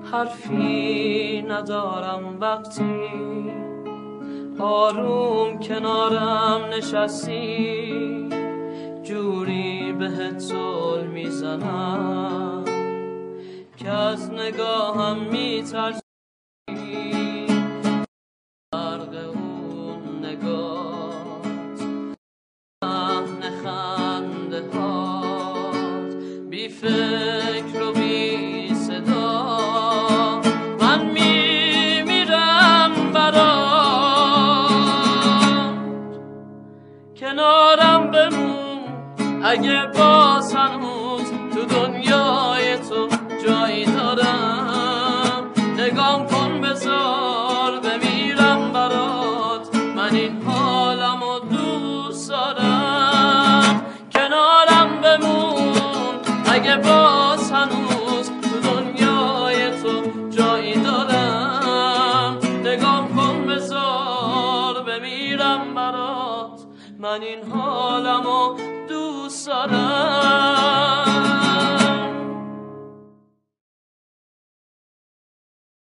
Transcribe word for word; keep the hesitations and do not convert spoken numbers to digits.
حرفی ندارم وقتی آروم کنارم نشستی، جوری بهت زل میزنم که از نگاهم میترسی. فرق اون نگات، لحن خنده هات، بی فکر و بی صدا، من میمیرم برات. کنارم بمون اگه باز هنوز تو دنیای تو جایی دارم. نگام کن بذار بمیرم برات، من این حالم و دوست دارم. کنارم بمون اگه باز هنوز تو دنیای تو جایی دارم. نگام کن بذار بمیرم برات، من این حالم و دوست دارم.